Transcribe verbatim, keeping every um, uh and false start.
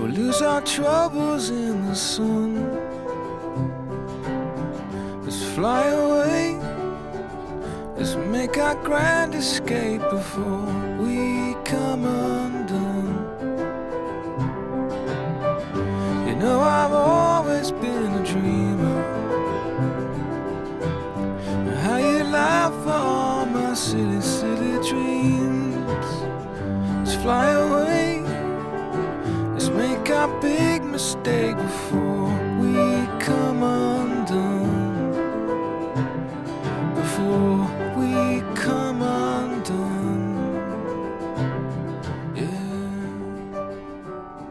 We'll lose our troubles in the sun. Let's fly away. Let's make our grand escape before we come undone. You know I've always been a dreamer. How you laugh at all my silly, silly dreams. Let's fly away. Let's make our big mistake before